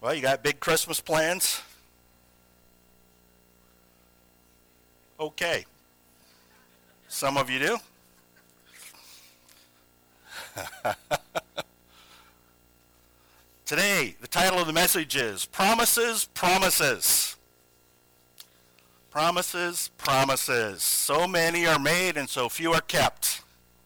Well, you got big Christmas plans? Okay. Some of you do. Today, the title of the message is Promises, Promises. Promises, promises. So many are made and so few are kept.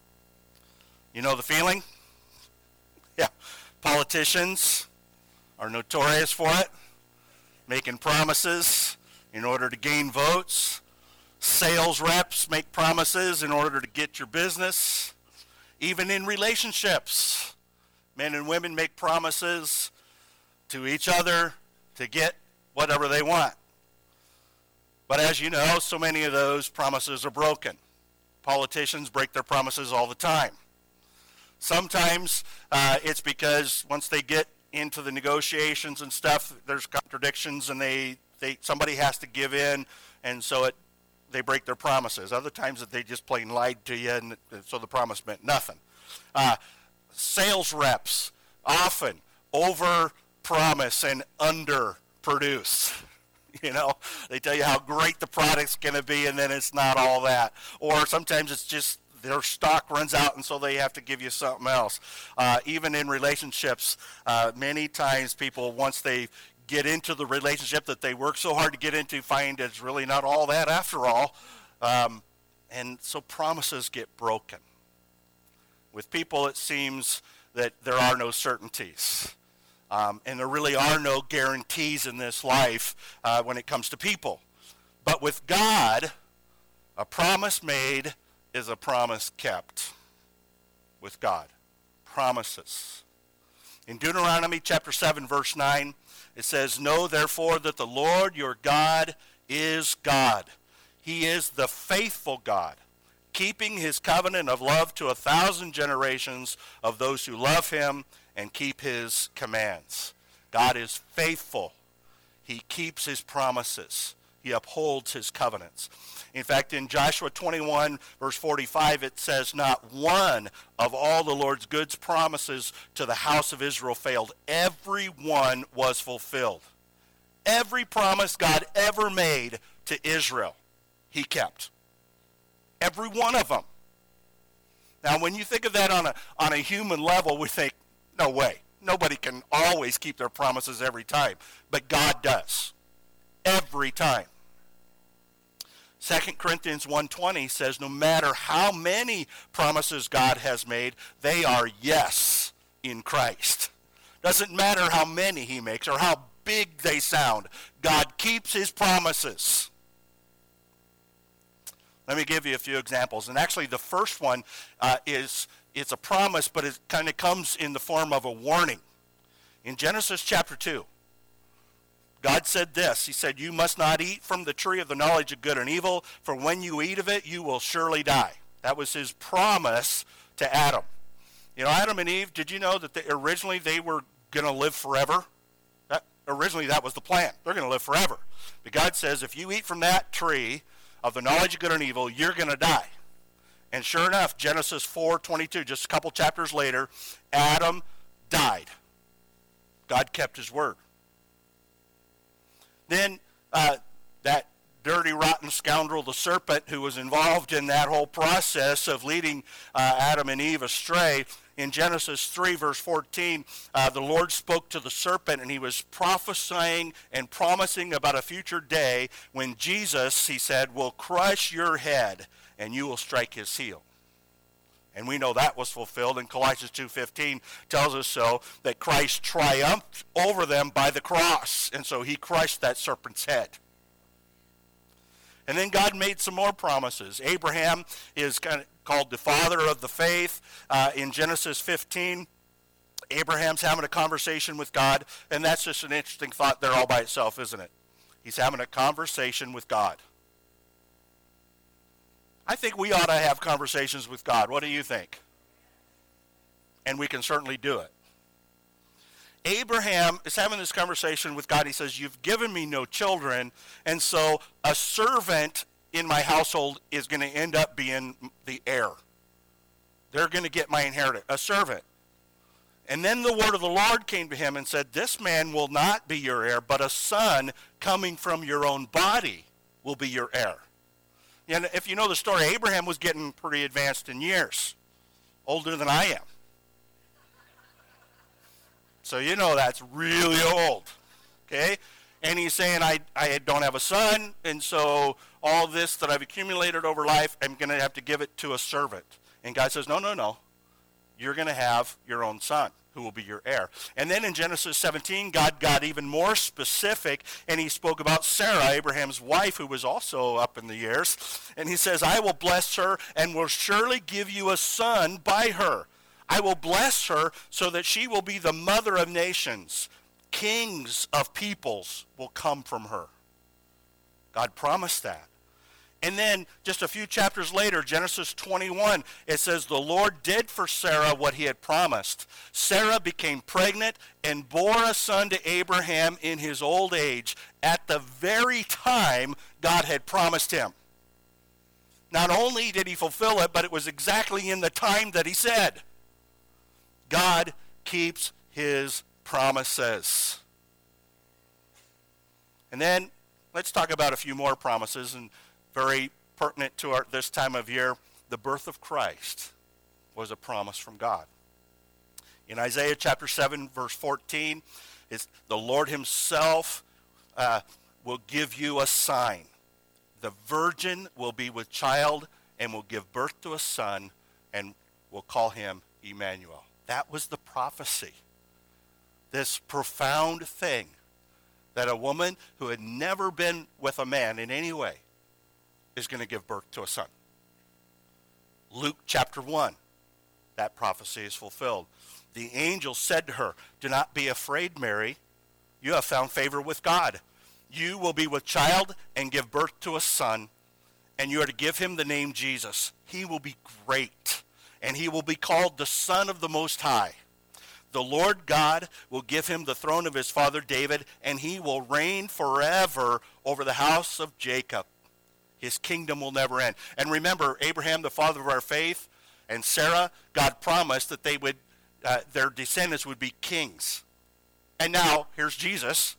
You know the feeling? Yeah. Politicians are notorious for it, making promises in order to gain votes. Sales reps make promises in order to get your business. Even in relationships, men and women make promises to each other to get whatever they want. But as you know, so many of those promises are broken. Politicians break their promises all the time. Sometimes it's because once they get into the negotiations and stuff, there's contradictions and somebody has to give in, and so they break their promises. Other times that they just plain lied to you, and so the promise meant nothing. Sales reps often over-promise and under-produce. You know, they tell you how great the product's going to be, and then it's not all that. Or sometimes it's just their stock runs out, and so they have to give you something else. Even in relationships, many times people, once they get into the relationship that they work so hard to get into, find it's really not all that after all. And so promises get broken. With people, it seems that there are no certainties. And there really are no guarantees in this life when it comes to people. But with God, a promise made is a promise kept. With God. Promises. In Deuteronomy chapter 7, verse 9, it says, "Know therefore that the Lord your God is God. He is the faithful God, keeping his covenant of love to 1,000 generations of those who love him and keep his commands." God is faithful. He keeps his promises. He upholds his covenants. In fact, in Joshua 21, verse 45, it says, "Not one of all the Lord's good promises to the house of Israel failed. Every one was fulfilled." Every promise God ever made to Israel, he kept. Every one of them. Now, when you think of that on a human level, we think, no way. Nobody can always keep their promises every time. But God does. Every time. 2 Corinthians 1:20 says, no matter how many promises God has made, they are yes in Christ. Doesn't matter how many he makes or how big they sound. God keeps his promises. Let me give you a few examples. And actually the first one it's a promise, but it kind of comes in the form of a warning. In Genesis chapter 2, God said this. He said, "You must not eat from the tree of the knowledge of good and evil, for when you eat of it, you will surely die." That was his promise to Adam. You know, Adam and Eve, did you know that originally they were going to live forever? Originally that was the plan. They're going to live forever. But God says, if you eat from that tree of the knowledge of good and evil, you're going to die. And sure enough, Genesis 4:22, just a couple chapters later, Adam died. God kept his word. Then that dirty, rotten scoundrel, the serpent, who was involved in that whole process of leading Adam and Eve astray, in Genesis 3, verse 14, the Lord spoke to the serpent, and he was prophesying and promising about a future day when Jesus, he said, will crush your head, and you will strike his heel. And we know that was fulfilled, and Colossians 2:15 tells us so, that Christ triumphed over them by the cross, and so he crushed that serpent's head. And then God made some more promises. Abraham is kind of called the father of the faith. In Genesis 15, Abraham's having a conversation with God, and that's just an interesting thought there all by itself, isn't it? He's having a conversation with God. I think we ought to have conversations with God. What do you think? And we can certainly do it. Abraham is having this conversation with God. He says, "You've given me no children, and so a servant in my household is going to end up being the heir. They're going to get my inheritance, a servant." And then the word of the Lord came to him and said, this man will not be your heir, but a son coming from your own body will be your heir. And if you know the story, Abraham was getting pretty advanced in years, older than I am. So you know that's really old, okay? And he's saying, I don't have a son, and so all this that I've accumulated over life, I'm going to have to give it to a servant. And God says, no. You're going to have your own son who will be your heir. And then in Genesis 17, God got even more specific, and he spoke about Sarah, Abraham's wife, who was also up in the years. And he says, I will bless her and will surely give you a son by her. I will bless her so that she will be the mother of nations. Kings of peoples will come from her. God promised that. And then just a few chapters later, Genesis 21, it says, the Lord did for Sarah what he had promised. Sarah became pregnant and bore a son to Abraham in his old age at the very time God had promised him. Not only did he fulfill it, but it was exactly in the time that he said. God keeps his promises. And then let's talk about a few more promises, and very pertinent to this time of year. The birth of Christ was a promise from God. In Isaiah chapter 7, verse 14, it's the Lord himself will give you a sign. The virgin will be with child and will give birth to a son and will call him Emmanuel. That was the prophecy. This profound thing that a woman who had never been with a man in any way is going to give birth to a son. Luke chapter 1, that prophecy is fulfilled. The angel said to her, do not be afraid, Mary. You have found favor with God. You will be with child and give birth to a son, and you are to give him the name Jesus. He will be great, and he will be called the Son of the Most High. The Lord God will give him the throne of his father David, and he will reign forever over the house of Jacob. His kingdom will never end. And remember, Abraham, the father of our faith, and Sarah, God promised that they would, their descendants would be kings. And now, here's Jesus,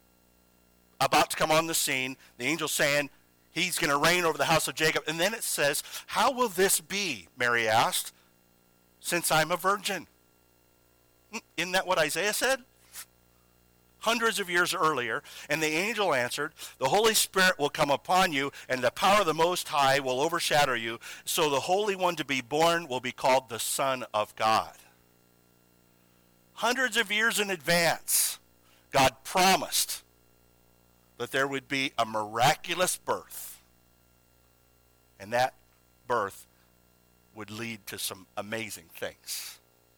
about to come on the scene. The angel saying he's going to reign over the house of Jacob. And then it says, how will this be, Mary asked, since I'm a virgin? Isn't that what Isaiah said? Hundreds of years earlier, and the angel answered, the Holy Spirit will come upon you, and the power of the Most High will overshadow you, so the Holy One to be born will be called the Son of God. Hundreds of years in advance, God promised that there would be a miraculous birth, and that birth would lead to some amazing things.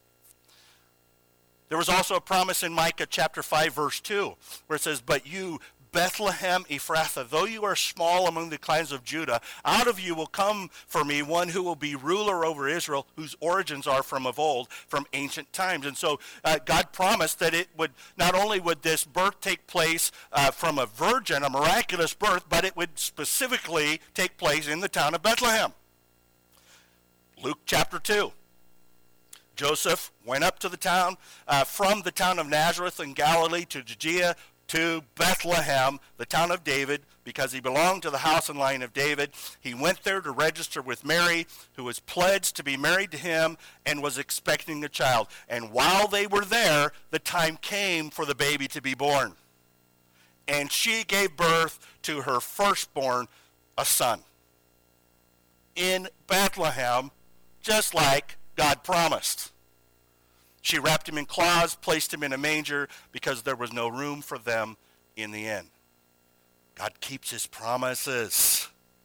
There was also a promise in Micah chapter 5, verse 2, where it says, but you, Bethlehem Ephrathah, though you are small among the clans of Judah, out of you will come for me one who will be ruler over Israel, whose origins are from of old, from ancient times. And so God promised that it would, not only would this birth take place from a virgin, a miraculous birth, but it would specifically take place in the town of Bethlehem. Luke chapter 2. Joseph went up to the town, from the town of Nazareth in Galilee to Judea to Bethlehem, the town of David, because he belonged to the house and line of David. He went there to register with Mary, who was pledged to be married to him and was expecting a child. And while they were there, the time came for the baby to be born. And she gave birth to her firstborn, a son. In Bethlehem, just like God promised. She wrapped him in cloths, placed him in a manger, because there was no room for them in the inn. God keeps his promises.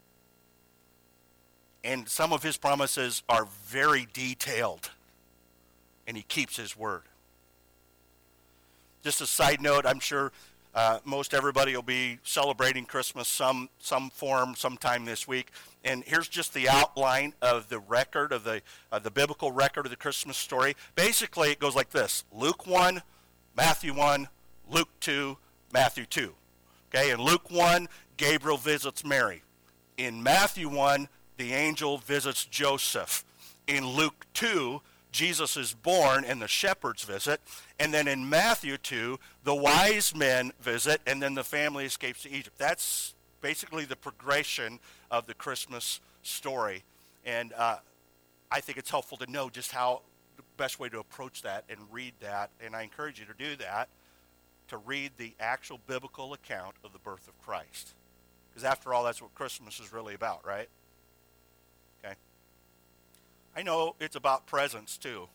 And some of his promises are very detailed. And he keeps his word. Just a side note, I'm sure most everybody will be celebrating Christmas some form sometime this week. And here's just the outline of the record of the biblical record of the Christmas story. Basically, it goes like this: Luke 1, Matthew 1, Luke 2, Matthew 2. Okay, in Luke 1, Gabriel visits Mary. In Matthew 1, the angel visits Joseph. In Luke 2, Jesus is born and the shepherds visit. And then in Matthew 2, the wise men visit, and then the family escapes to Egypt. That's basically the progression of the Christmas story. And I think it's helpful to know just how the best way to approach that and read that. And I encourage you to do that, to read the actual biblical account of the birth of Christ. Because after all, that's what Christmas is really about, right? Okay. I know it's about presents too.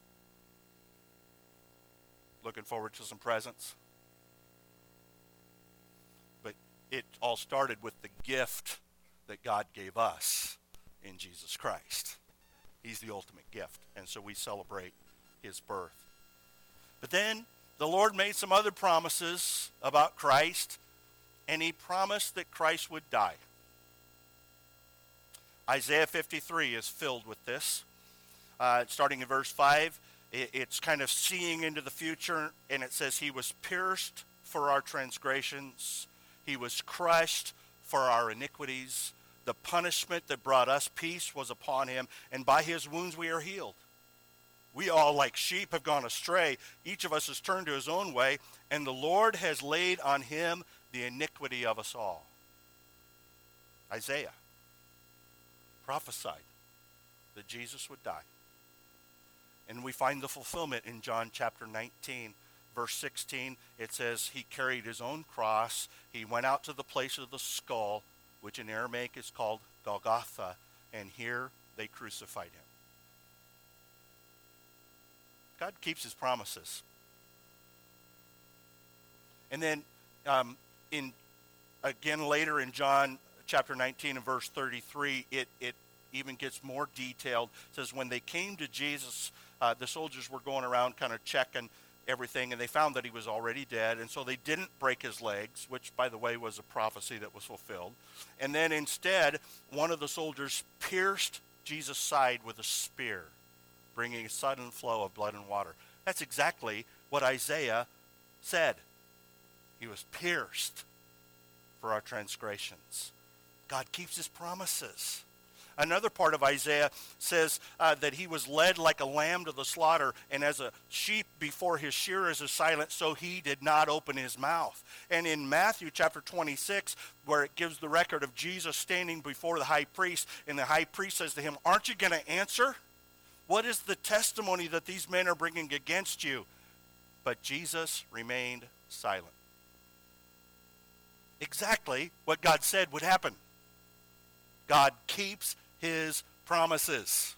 Looking forward to some presents. But it all started with the gift that God gave us in Jesus Christ. He's the ultimate gift. And so we celebrate his birth. But then the Lord made some other promises about Christ, and he promised that Christ would die. Isaiah 53 is filled with this. Starting in verse 5, it's kind of seeing into the future, and it says, he was pierced for our transgressions. He was crushed for our iniquities. The punishment that brought us peace was upon him, and by his wounds we are healed. We all, like sheep, have gone astray. Each of us has turned to his own way, and the Lord has laid on him the iniquity of us all. Isaiah prophesied that Jesus would die. And we find the fulfillment in John chapter 19, verse 16. It says, he carried his own cross. He went out to the place of the skull, which in Aramaic is called Golgotha, and here they crucified him. God keeps his promises. And then again later in John chapter 19 and verse 33, it even gets more detailed. It says, when they came to Jesus, the soldiers were going around kind of checking everything, and they found that he was already dead, and so they didn't break his legs, which, by the way, was a prophecy that was fulfilled. And then instead, one of the soldiers pierced Jesus' side with a spear, bringing a sudden flow of blood and water. That's exactly what Isaiah said. He was pierced for our transgressions. God keeps his promises. Another part of Isaiah says that he was led like a lamb to the slaughter, and as a sheep before his shearers is silent, so he did not open his mouth. And in Matthew chapter 26, where it gives the record of Jesus standing before the high priest, and the high priest says to him, aren't you going to answer? What is the testimony that these men are bringing against you? But Jesus remained silent. Exactly what God said would happen. God keeps his promises.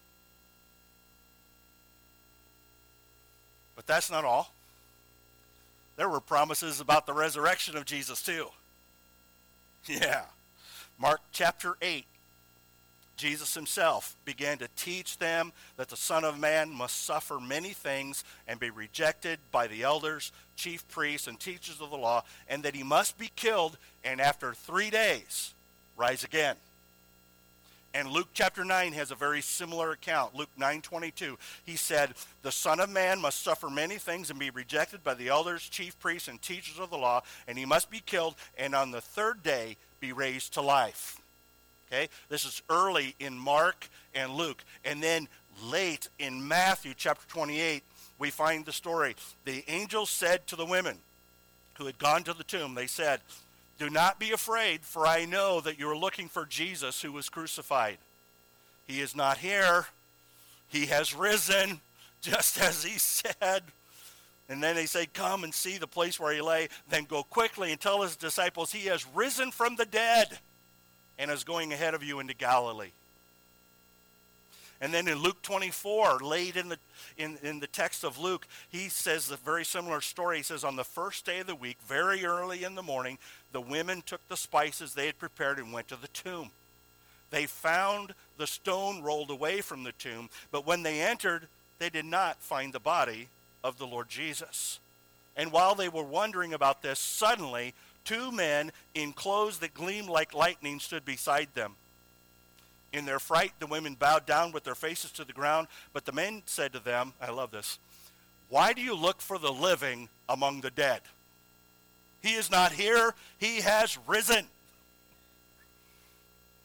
But that's not all. There were promises about the resurrection of Jesus too. Yeah. Mark chapter 8. Jesus himself began to teach them that the Son of Man must suffer many things and be rejected by the elders, chief priests, and teachers of the law, and that he must be killed and after 3 days rise again. And Luke chapter 9 has a very similar account. Luke 9:22. He said, the Son of Man must suffer many things and be rejected by the elders, chief priests, and teachers of the law, and he must be killed and on the third day be raised to life. Okay, this is early in Mark and Luke. And then late in Matthew chapter 28, we find the story. The angels said to the women who had gone to the tomb, they said, do not be afraid, for I know that you are looking for Jesus who was crucified. He is not here. He has risen, just as he said. And then they say, come and see the place where he lay. Then go quickly and tell his disciples, he has risen from the dead and is going ahead of you into Galilee. And then in Luke 24, late in the text of Luke, he says a very similar story. He says, on the first day of the week, very early in the morning, the women took the spices they had prepared and went to the tomb. They found the stone rolled away from the tomb, but when they entered, they did not find the body of the Lord Jesus. And while they were wondering about this, suddenly 2 men in clothes that gleamed like lightning stood beside them. In their fright, the women bowed down with their faces to the ground, but the men said to them, I love this, why do you look for the living among the dead? He is not here, he has risen.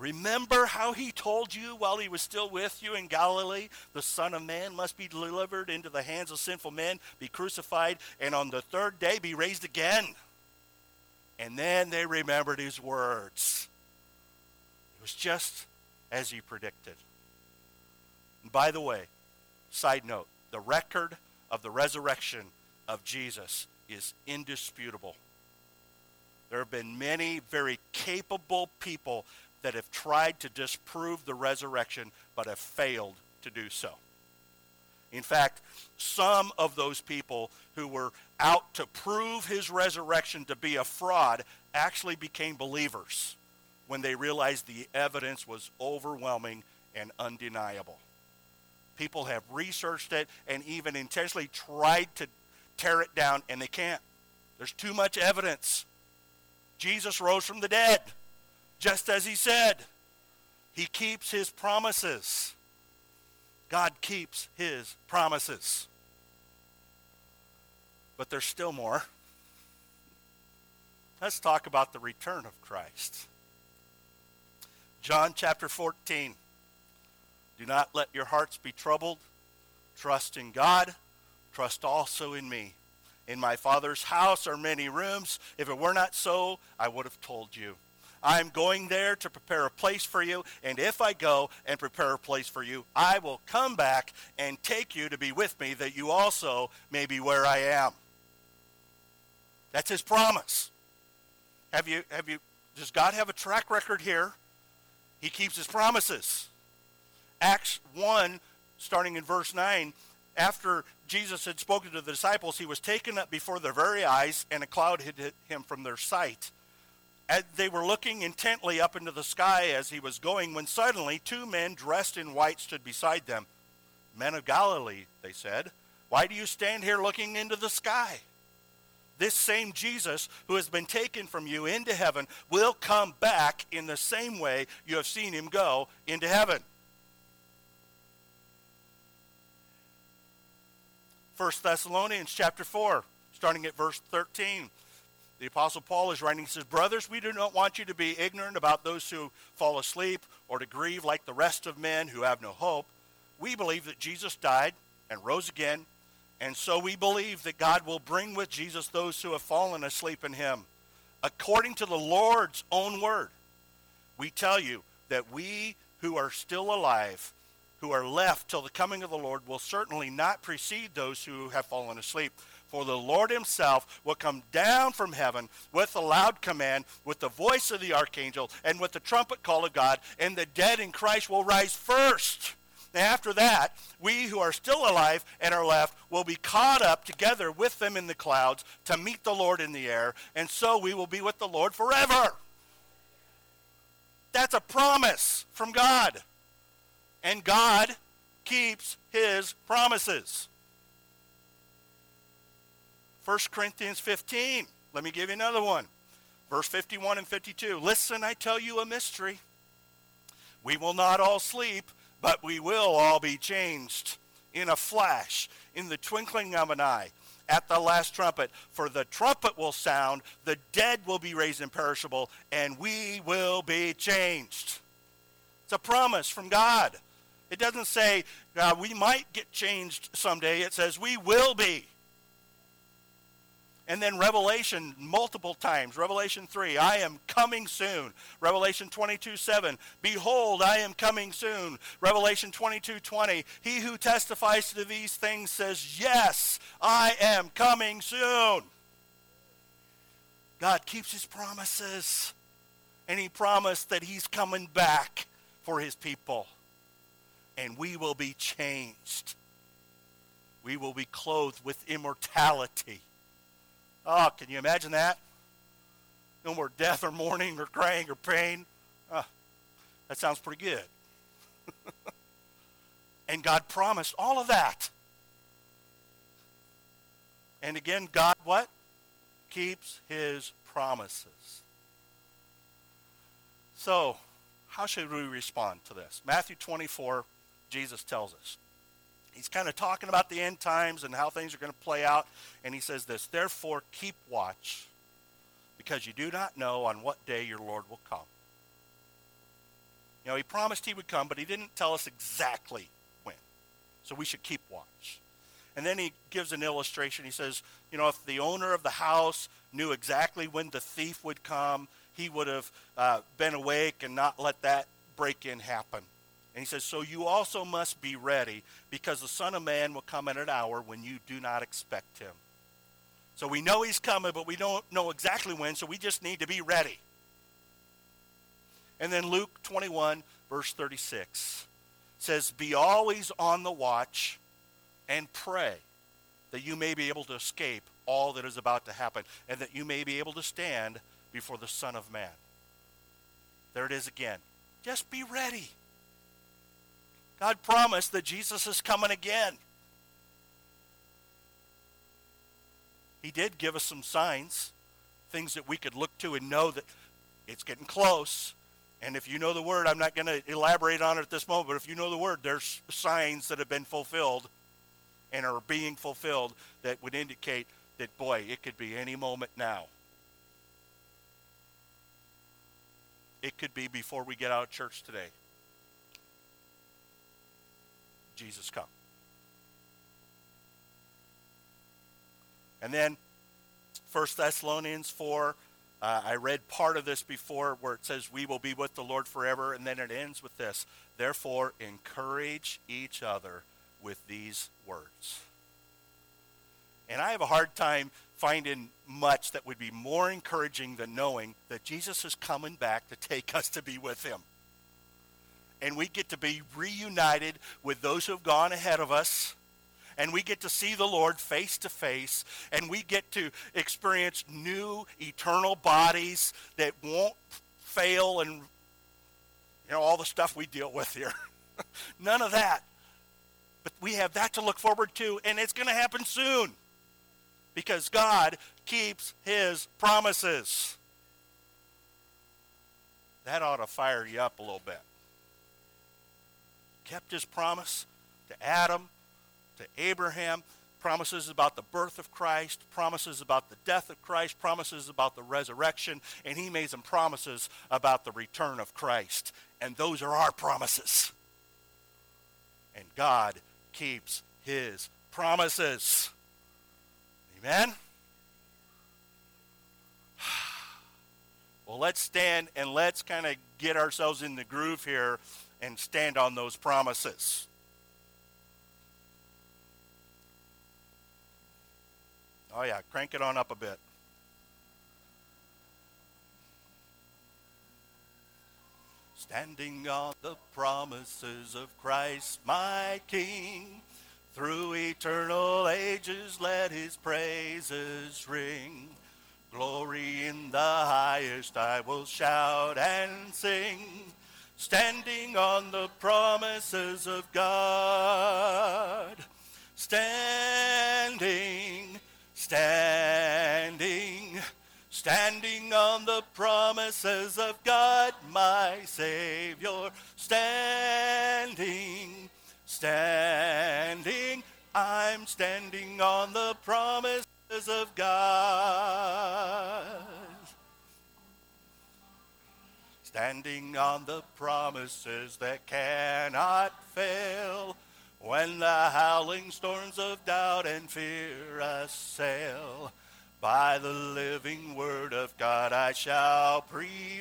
Remember how he told you while he was still with you in Galilee, the Son of Man must be delivered into the hands of sinful men, be crucified, and on the third day be raised again. And then they remembered his words. It was just as he predicted. And by the way, side note, the record of the resurrection of Jesus is indisputable. There have been many very capable people that have tried to disprove the resurrection but have failed to do so. In fact, some of those people who were out to prove his resurrection to be a fraud actually became believers when they realized the evidence was overwhelming and undeniable. People have researched it and even intentionally tried to tear it down, and they can't. There's too much evidence. Jesus rose from the dead, just as he said. He keeps his promises. God keeps his promises. But there's still more. Let's talk about the return of Christ. John chapter 14. Do not let your hearts be troubled. Trust in God. Trust also in me. In my Father's house are many rooms. If it were not so, I would have told you. I am going there to prepare a place for you, and if I go and prepare a place for you, I will come back and take you to be with me, that you also may be where I am. That's his promise. Does God have a track record here? He keeps his promises. Acts 1, starting in verse 9, after Jesus had spoken to the disciples, he was taken up before their very eyes, and a cloud hid him from their sight. As they were looking intently up into the sky as he was going, when suddenly 2 men dressed in white stood beside them. Men of Galilee, they said, why do you stand here looking into the sky? This same Jesus who has been taken from you into heaven will come back in the same way you have seen him go into heaven. 1 Thessalonians chapter 4, starting at verse 13. The Apostle Paul is writing, he says, brothers, we do not want you to be ignorant about those who fall asleep or to grieve like the rest of men who have no hope. We believe that Jesus died and rose again, and so we believe that God will bring with Jesus those who have fallen asleep in him. According to the Lord's own word, we tell you that we who are still alive, who are left till the coming of the Lord, will certainly not precede those who have fallen asleep. For the Lord himself will come down from heaven with a loud command, with the voice of the archangel, and with the trumpet call of God, and the dead in Christ will rise first. And after that, we who are still alive and are left will be caught up together with them in the clouds to meet the Lord in the air, and so we will be with the Lord forever. That's a promise from God. And God keeps his promises. 1 Corinthians 15. Let me give you another one. Verse 51 and 52. Listen, I tell you a mystery. We will not all sleep, but we will all be changed in a flash, in the twinkling of an eye, at the last trumpet. For the trumpet will sound, the dead will be raised imperishable, and we will be changed. It's a promise from God. It doesn't say we might get changed someday. It says we will be. And then Revelation multiple times. Revelation 3, I am coming soon. Revelation 22:7, behold, I am coming soon. Revelation 22:20, he who testifies to these things says, yes, I am coming soon. God keeps his promises. And he promised that he's coming back for his people. And we will be changed. We will be clothed with immortality. Oh, can you imagine that? No more death or mourning or crying or pain. That sounds pretty good. And God promised all of that. And again, God what? Keeps his promises. So, how should we respond to this? Matthew 24, Jesus tells us. He's kind of talking about the end times and how things are going to play out. And he says this, therefore keep watch, because you do not know on what day your Lord will come. You know, he promised he would come, but he didn't tell us exactly when. So we should keep watch. And then he gives an illustration. He says, you know, if the owner of the house knew exactly when the thief would come, he would have been awake and not let that break-in happen. And he says, so you also must be ready, because the Son of Man will come at an hour when you do not expect him. So we know he's coming, but we don't know exactly when, so we just need to be ready. And then Luke 21, verse 36 says, be always on the watch and pray that you may be able to escape all that is about to happen, and that you may be able to stand before the Son of Man. There it is again. Just be ready. God promised that Jesus is coming again. He did give us some signs, things that we could look to and know that it's getting close. And if you know the word, I'm not going to elaborate on it at this moment, but if you know the word, there's signs that have been fulfilled and are being fulfilled that would indicate that, boy, it could be any moment now. It could be before we get out of church today. Jesus come. And then 1 Thessalonians 4, I read part of this before where it says we will be with the Lord forever, and then it ends with this. Therefore, encourage each other with these words. And I have a hard time finding much that would be more encouraging than knowing that Jesus is coming back to take us to be with him. And we get to be reunited with those who have gone ahead of us. And we get to see the Lord face to face. And we get to experience new eternal bodies that won't fail and, all the stuff we deal with here. None of that. But we have that to look forward to, and it's going to happen soon. Because God keeps his promises. That ought to fire you up a little bit. Kept his promise to Adam, to Abraham, promises about the birth of Christ, promises about the death of Christ, promises about the resurrection, and he made some promises about the return of Christ. And those are our promises. And God keeps his promises. Amen? Well, let's stand and let's kind of get ourselves in the groove here and stand on those promises. Oh yeah, crank it on up a bit. Standing on the promises of Christ, my King, through eternal ages let his praises ring. Glory in the highest I will shout and sing, standing on the promises of God. Standing on the promises of God, my Savior. Standing, I'm standing on the promises of God. Standing on the promises that cannot fail, when the howling storms of doubt and fear assail. By the living word of God I shall prevail.